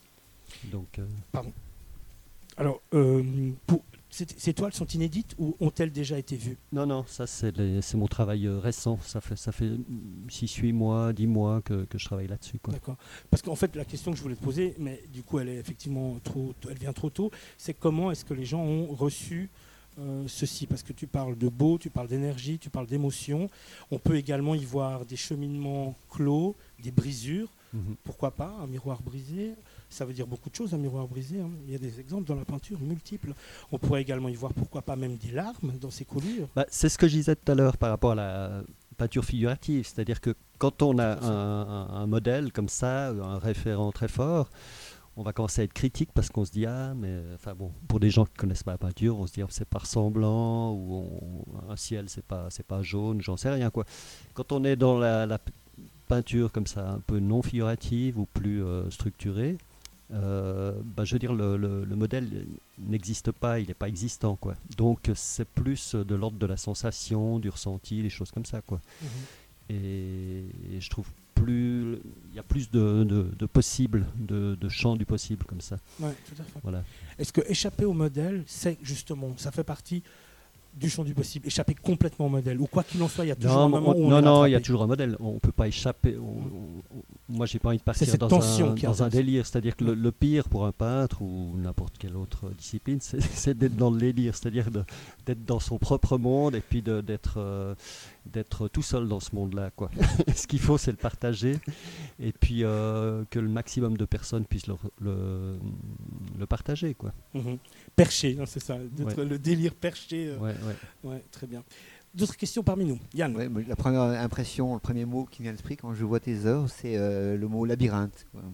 Donc, euh, Pardon. Alors, euh, pour, ces, ces toiles sont inédites ou ont-elles déjà été vues? non, non, ça c'est, les- c'est mon travail euh, récent. Ça fait, ça fait six huit mois, dix mois que, que je travaille là-dessus, quoi. D'accord. Parce qu'en fait, la question que je voulais te poser, mais du coup, elle est effectivement trop, elle vient trop tôt, c'est comment est-ce que les gens ont reçu euh, ceci? Parce que tu parles de beau, tu parles d'énergie, tu parles d'émotion. On peut également y voir des cheminements clos, des brisures. Mhm. Pourquoi pas un miroir brisé? Ça veut dire beaucoup de choses, un miroir brisé. hein. Il y a des exemples dans la peinture multiples. On pourrait également y voir, pourquoi pas, même des larmes dans ces coulures. Bah, c'est ce que je disais tout à l'heure par rapport à la peinture figurative. C'est-à-dire que quand on a un, un- un modèle comme ça, un référent très fort, on va commencer à être critique parce qu'on se dit, ah, mais enfin bon, pour des gens qui ne connaissent pas la peinture, on se dit, oh, c'est pas ressemblant, ou on- un ciel, c'est pas, c'est pas jaune, j'en sais rien, quoi. Quand on est dans la, la p- peinture comme ça, un peu non figurative ou plus euh, structurée, euh, bah, je veux dire, le, le- le modèle n'existe pas, il n'est pas existant, quoi. Donc c'est plus de l'ordre de la sensation, du ressenti, des choses comme ça, quoi. Mhm. Et, et je trouve plus, il y a plus de, de, de possibles, de, de champs du possible comme ça. Ouais, tout à fait. Voilà. Est-ce que échapper au modèle, c'est justement, ça fait partie du champ du possible, échapper complètement au modèle, ou quoi qu'il en soit, il y a toujours un Non, moment on- où on non, est non, il y a rattrapé. toujours un modèle. On ne peut pas échapper. on- on- on- moi, j'ai pas envie de partir cette dans, tension un, qu'il y a dans un dans- délire. C'est-à-dire que le, le pire pour un peintre ou n'importe quelle autre discipline, c'est, c'est d'être dans le délire, c'est-à-dire de- d'être dans son propre monde et puis de- d'être, euh, d'être tout seul dans ce monde-là, quoi. Ce qu'il faut, c'est le partager et puis euh, que le maximum de personnes puissent le, le, le partager, quoi. Mhm. Perché, hein, c'est ça, d'être Ouais. le délire perché. euh, Ouais, ouais. ouais, très bien. D'autres questions parmi nous? Yann? Ouais, moi, la première impression, le premier mot qui me vient à l'esprit quand je vois tes œuvres, c'est euh, le mot labyrinthe, quoi.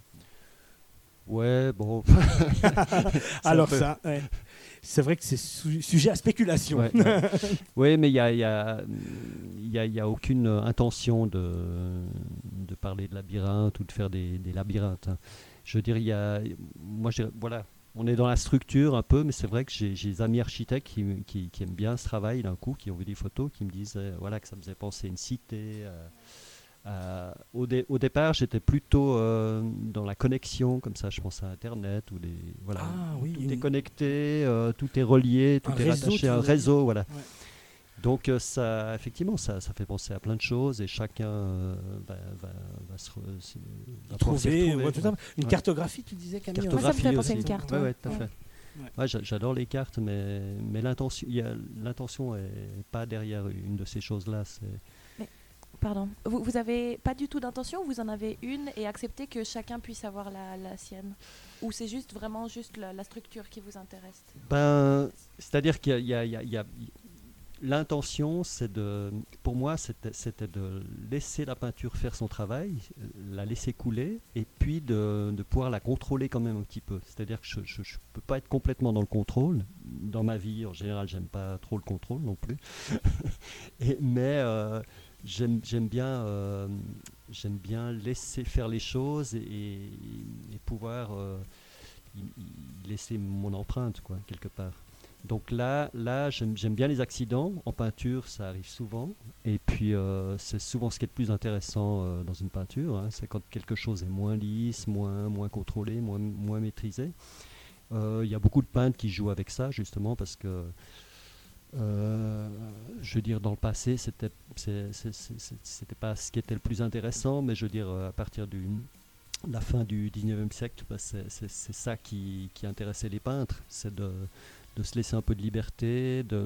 Ouais, bon. Alors peu- ça, ouais. C'est vrai que c'est su- sujet à spéculation. Ouais, ouais. Oui, mais il n'y a, il y a, il y a- il y a aucune euh, intention de, de parler de labyrinthe ou de faire des, des labyrinthes, hein. Je veux dire, il y a, moi, je dirais, voilà, on est dans la structure un peu, mais c'est vrai que j'ai j'ai des amis architectes qui, m- qui, qui aiment bien ce travail d'un coup, qui ont vu des photos, qui me disent euh, voilà, que ça me faisait penser à une cité. euh, euh, au, dé- au départ, j'étais plutôt euh, dans la connexion, comme ça, je pense à Internet, ou des, voilà, Ah oui, tout une- est connecté, euh, tout est relié, tout Un est réseau, rattaché tu à un voudrais dire. réseau, voilà. Ouais. Donc euh, ça, effectivement, ça, ça fait penser à plein de choses et chacun euh, va, va, va se re- se- va pouvoir s'y Trouver, retrouver, ouais, tout quoi. à fait. Une Ouais. cartographie, tu disais, Camille. Moi, ça me fait penser à une aussi. carte, Ouais, ouais. ouais, tout à Ouais. fait. Ouais. Ouais, j'a- j'adore les cartes, mais, mais l'intention, il y a- l'intention est pas derrière une de ces choses-là. C'est, Pardon. Vous, vous avez pas du tout d'intention, vous en avez une et acceptez que chacun puisse avoir la, la sienne? Ou c'est juste vraiment juste la, la structure qui vous intéresse? Ben, c'est-à-dire qu'il y a, il y a- il y a- il y a- l'intention, c'est de, pour moi, c'était, c'était de laisser la peinture faire son travail, euh, la laisser couler, et puis de, de pouvoir la contrôler quand même un petit peu. C'est-à-dire que je ne peux pas être complètement dans le contrôle. Dans ma vie, en général, j'aime pas trop le contrôle non plus. Et, mais euh, j'aime, j'aime bien, euh, j'aime bien laisser faire les choses et, et pouvoir euh, y, y laisser mon empreinte, quoi, quelque part. Donc là, là j'aime, j'aime bien les accidents. En peinture, ça arrive souvent. Et puis, euh, c'est souvent ce qui est le plus intéressant euh, dans une peinture. Hein, c'est quand quelque chose est moins lisse, moins, moins contrôlé, moins, moins maîtrisé. Il euh, y a beaucoup de peintres qui jouent avec ça, justement, parce que, euh, je veux dire, dans le passé, c'était, c'est, c'est, c'est, c'est, c'était pas ce qui était le plus intéressant, mais je veux dire, à partir du... la fin du dix-neuvième siècle, bah, c'est, c'est, c'est ça qui, qui intéressait les peintres, c'est de, de se laisser un peu de liberté, de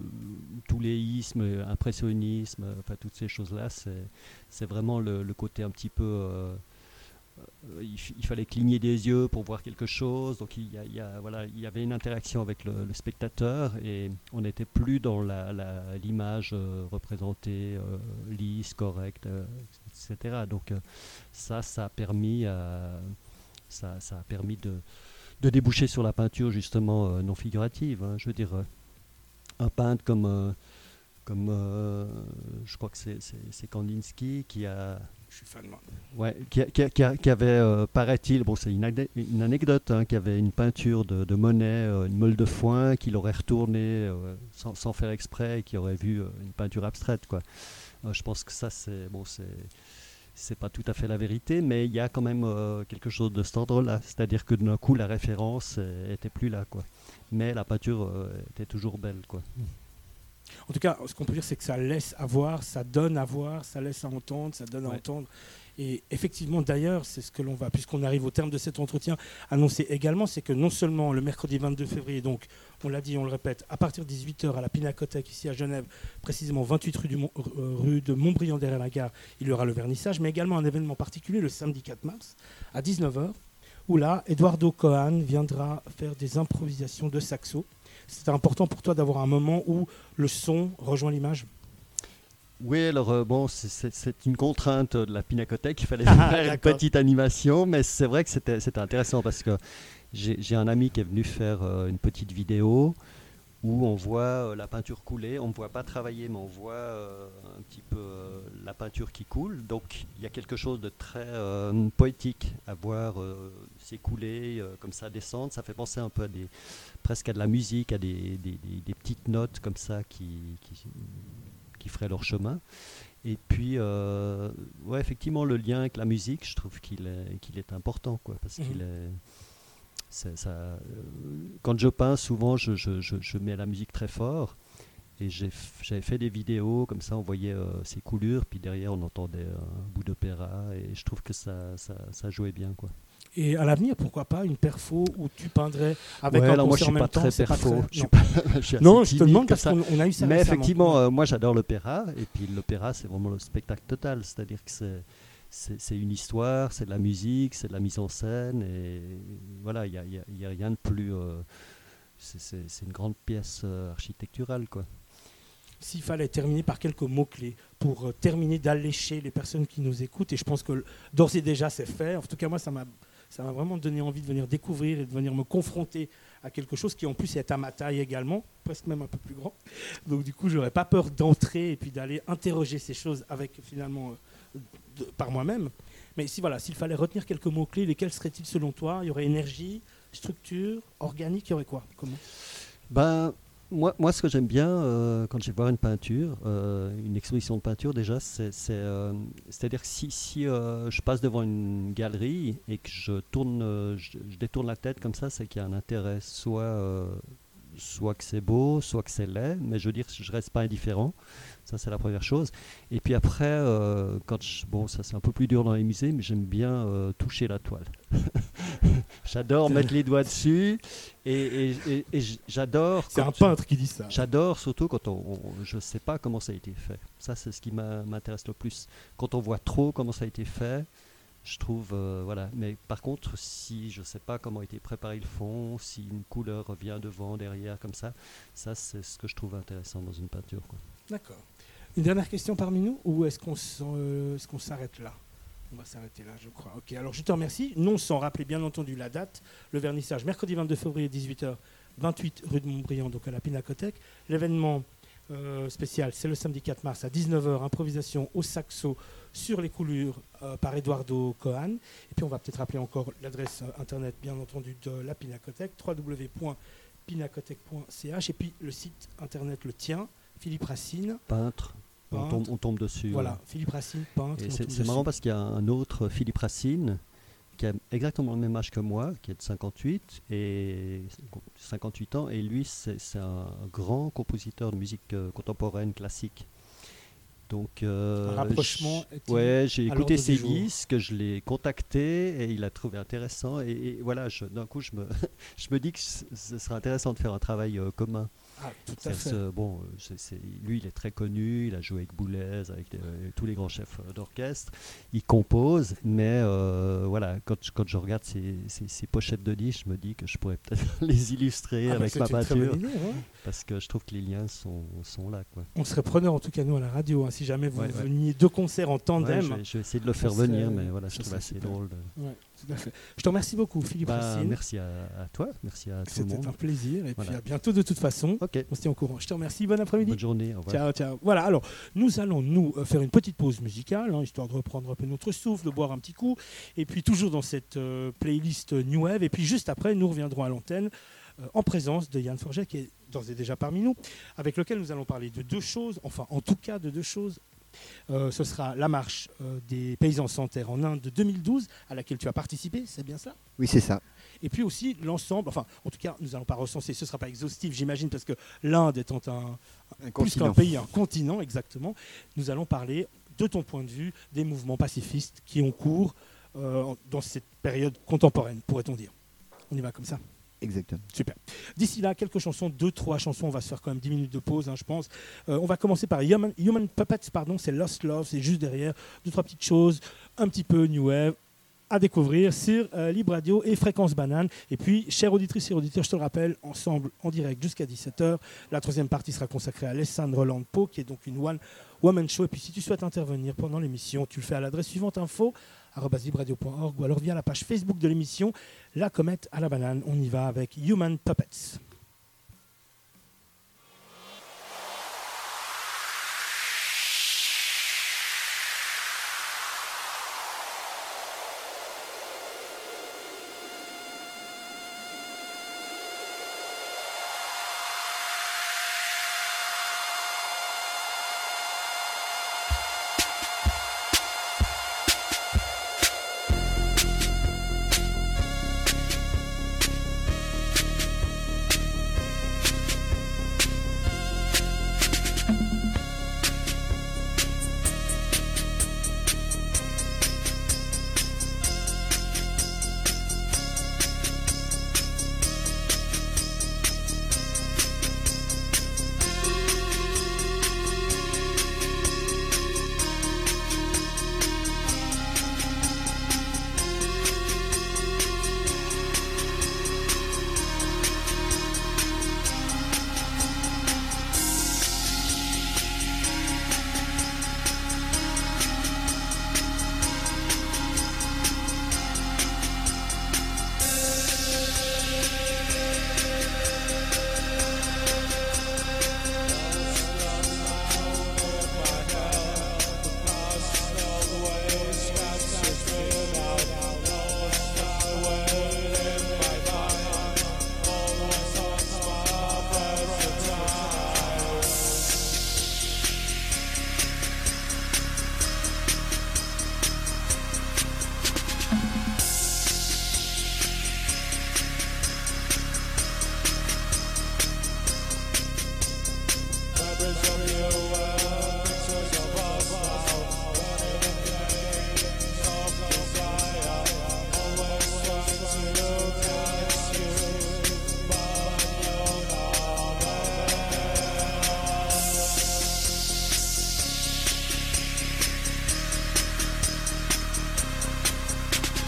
touléisme, impressionnisme, enfin toutes ces choses-là, c'est, c'est vraiment le, le côté un petit peu... Euh, euh, il, f- il fallait cligner des yeux pour voir quelque chose, donc il y, a, il y, a, voilà, il y avait une interaction avec le, le spectateur et on n'était plus dans la, la, l'image euh, représentée, euh, lisse, correcte, euh, et cetera. Donc euh, ça, ça a permis, à, ça, ça a permis de, de déboucher sur la peinture justement euh, non figurative. Hein. Je veux dire, euh, un peintre comme, euh, comme euh, je crois que c'est, c'est, c'est Kandinsky qui a... Je suis fan, moi. Ouais, qui, a- qui, a- qui a- qui avait, euh, paraît-il, bon c'est une, ade- une anecdote, hein, qui avait une peinture de, de Monet, euh, une meule de foin, qu'il aurait retournée euh, sans, sans faire exprès, et qui aurait vu euh, une peinture abstraite, quoi. Euh, je pense que ça, c'est, bon, c'est, c'est pas tout à fait la vérité, mais il y a quand même euh, quelque chose de cet ordre-là. C'est-à-dire que d'un coup, la référence euh, était plus là, quoi. Mais la peinture euh, était toujours belle, quoi. En tout cas, ce qu'on peut dire, c'est que ça laisse à voir, ça donne à voir, ça laisse à entendre, ça donne à Ouais. entendre. Et effectivement, d'ailleurs, c'est ce que l'on va, puisqu'on arrive au terme de cet entretien, annoncer également, c'est que non seulement le mercredi vingt-deux février, donc on l'a dit, on le répète, à partir de dix-huit heures à la Pinacothèque, ici à Genève, précisément vingt-huit rue, du Mont- euh, rue de Montbriand derrière la gare, il y aura le vernissage, mais également un événement particulier le samedi quatre mars à dix-neuf heures, où là, Eduardo Cohen viendra faire des improvisations de saxo. C'était important pour toi d'avoir un moment où le son rejoint l'image? Oui, alors euh, bon, c'est, c'est, c'est une contrainte de la Pinacothèque, il fallait Ah, faire une d'accord. petite animation, mais c'est vrai que c'était, c'était intéressant parce que j'ai, j'ai un ami qui est venu faire euh, une petite vidéo où on voit euh, la peinture couler, on ne voit pas travailler, mais on voit euh, un petit peu euh, la peinture qui coule, donc il y a quelque chose de très euh, poétique à voir euh, s'écouler, euh, comme ça descendre, ça fait penser un peu à des, presque à de la musique, à des, des, des, des petites notes comme ça qui... qui qui feraient leur chemin. Et puis, euh, ouais, effectivement, le lien avec la musique, je trouve qu'il est, qu'il est important, quoi, parce Mhm. qu'il est, c'est, ça, euh, quand je peins, souvent, je, je, je, je mets la musique très fort, et j'ai, f- j'avais fait des vidéos, comme ça, on voyait euh, ces coulures, puis derrière, on entendait un bout d'opéra, et je trouve que ça, ça, ça jouait bien, quoi. Et à l'avenir, pourquoi pas une perfo où tu peindrais avec Ouais, un alors moi, concert je suis en même pas temps, très c'est pas perfo, très- je suis non. pas- je suis assez Non, je te timide demande comme parce ça. qu'on on a eu ça Mais récemment. effectivement, euh, moi j'adore l'opéra, et puis l'opéra c'est vraiment le spectacle total, c'est-à-dire que c'est, c'est, c'est une histoire, c'est de la musique, c'est de la mise en scène, et voilà, il n'y a, il y a- il y a rien de plus... euh, c'est, c'est- c'est une grande pièce euh, architecturale, quoi. S'il fallait terminer par quelques mots-clés pour euh, terminer d'allécher les personnes qui nous écoutent, et je pense que l- d'ores et déjà c'est fait, en tout cas moi ça m'a, ça m'a vraiment donné envie de venir découvrir et de venir me confronter à quelque chose qui en plus est à ma taille également, presque même un peu plus grand. Donc du coup j'aurais pas peur d'entrer et puis d'aller interroger ces choses avec finalement euh, de- par moi-même. Mais si voilà, s'il fallait retenir quelques mots-clés, lesquels seraient-ils selon toi? Il y aurait énergie, structure, organique, il y aurait quoi? Comment? Ben, moi, moi, ce que j'aime bien euh, quand je vais voir une peinture, euh, une exposition de peinture, déjà, c'est, c'est, euh, c'est-à-dire que si, si euh, je passe devant une galerie et que je tourne, euh, je, je détourne la tête comme ça, c'est qu'il y a un intérêt. Soit euh, soit que c'est beau, soit que c'est laid, mais je veux dire, je reste pas indifférent. Ça, c'est la première chose. Et puis après, euh, quand je, bon, ça c'est un peu plus dur dans les musées, mais j'aime bien euh, toucher la toile. J'adore mettre les doigts dessus et, et, et, et j'adore. C'est un peintre qui dit ça. J'adore surtout quand on, on, je ne sais pas comment ça a été fait. Ça, c'est ce qui m'intéresse le plus. Quand on voit trop comment ça a été fait, je trouve, euh, voilà. Mais par contre, si je ne sais pas comment a été préparé le fond, si une couleur revient devant, derrière, comme ça, ça c'est ce que je trouve intéressant dans une peinture, quoi. D'accord. Une dernière question parmi nous ou est-ce qu'on euh, est-ce qu'on s'arrête là? On va s'arrêter là, je crois. Ok, alors je te remercie. Non sans rappeler bien entendu la date. Le vernissage, mercredi vingt-deux février, dix-huit heures, vingt-huit rue de Montbriand, donc à la Pinacothèque. L'événement euh, spécial, c'est le samedi quatre mars à dix-neuf heures, improvisation au saxo sur les coulures euh, par Eduardo Cohan. Et puis on va peut-être rappeler encore l'adresse euh, internet, bien entendu, de la Pinacothèque, w w w point pinacothèque point c h. Et puis le site internet le tien, Philippe Racine. Peintre. On tombe, on tombe dessus. Voilà, ouais. Philippe Racine, peintre. Et c'est, c'est marrant parce qu'il y a un autre Philippe Racine qui a exactement le même âge que moi, qui est de cinquante-huit, et cinquante-huit ans, et lui, c'est, c'est un grand compositeur de musique euh, contemporaine, classique. Donc, euh, un rapprochement. j', ouais, j'ai écouté ses disques, je l'ai contacté et il a trouvé intéressant. Et, et voilà, je, d'un coup, je me, je me dis que ce serait intéressant de faire un travail euh, commun. Ah, tout à fait. Ce, bon, c'est, c'est, lui, il est très connu, il a joué avec Boulez, avec euh, tous les grands chefs euh, d'orchestre. Il compose, mais euh, voilà, quand, quand je regarde ces, ces, ces pochettes de disques, je me dis que je pourrais peut-être les illustrer ah, avec ma peinture, idée, ouais. Parce que je trouve que les liens sont, sont là, quoi. On serait preneur, en tout cas nous à la radio, hein, si jamais vous ouais, veniez ouais. deux concerts en tandem. Ouais, je, vais, je vais essayer de le faire serait, venir, mais voilà, je trouve assez super. drôle. De... Ouais, tout à fait. Je te remercie beaucoup, Philippe bah, Racine. Merci à, à toi, merci à tout C'était le monde. C'était un plaisir, et voilà. puis à bientôt de toute façon. Okay. On se tient au courant. Je te remercie, bon après-midi. Bonne journée, au revoir. Ciao, ciao. Voilà, alors nous allons nous faire une petite pause musicale, hein, histoire de reprendre un peu notre souffle, de boire un petit coup, et puis toujours dans cette euh, playlist New Wave, et puis juste après, nous reviendrons à l'antenne euh, en présence de Yann Forget, qui est d'ores et déjà parmi nous, avec lequel nous allons parler de deux choses, enfin en tout cas de deux choses. Euh, ce sera la marche euh, des paysans sans terre en Inde de deux mille douze, à laquelle tu as participé, c'est bien ça? Oui, c'est ça. Et puis aussi l'ensemble, enfin en tout cas nous n'allons pas recenser, ce ne sera pas exhaustif j'imagine, parce que l'Inde étant un, un plus qu'un pays, un continent exactement, nous allons parler de ton point de vue des mouvements pacifistes qui ont cours euh, dans cette période contemporaine, pourrait-on dire. On y va comme ça? Exactement. Super. D'ici là, quelques chansons, deux, trois chansons. On va se faire quand même dix minutes de pause, hein, je pense. Euh, on va commencer par Human, Human Puppets, pardon, c'est Lost Love, c'est juste derrière. Deux, trois petites choses, un petit peu New Wave à découvrir sur euh, Libre Radio et Fréquence Banane. Et puis, chères auditrices et auditeurs, je te le rappelle, ensemble, en direct jusqu'à dix-sept heures. La troisième partie sera consacrée à Alessandro Lampo, qui est donc une One Woman Show. Et puis, si tu souhaites intervenir pendant l'émission, tu le fais à l'adresse suivante, info arobase libradio point org, ou alors via la page Facebook de l'émission La Comète à la Banane. On y va avec Human Puppets.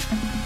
Thank you.